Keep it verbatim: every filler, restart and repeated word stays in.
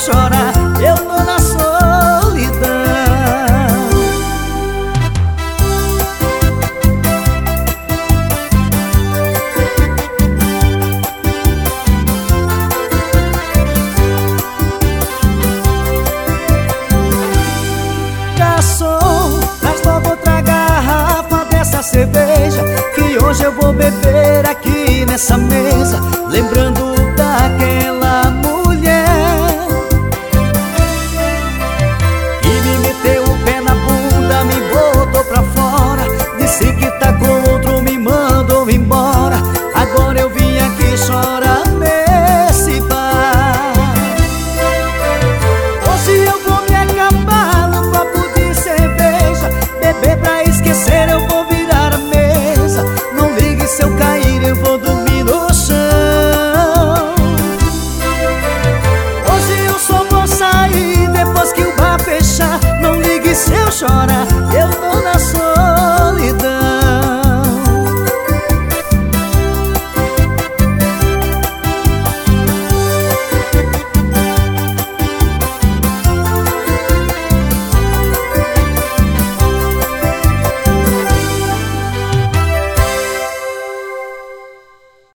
chorar, eu tô na solidão. Garçom, traz logo outra garrafa dessa cerveja, que hoje eu vou beber aqui nessa mesa, lembrando daquela mulher que me meteu o pé na bunda, me botou pra fora, disse que tá com outro, me mandou embora. Agora eu vim aqui chorar nesse bar. Hoje eu vou me acabar num copo de cerveja, beber pra esquecer, eu vou virar a mesa. Não ligue se eu cair, eu vou dormir no chão. Hoje eu só vou sair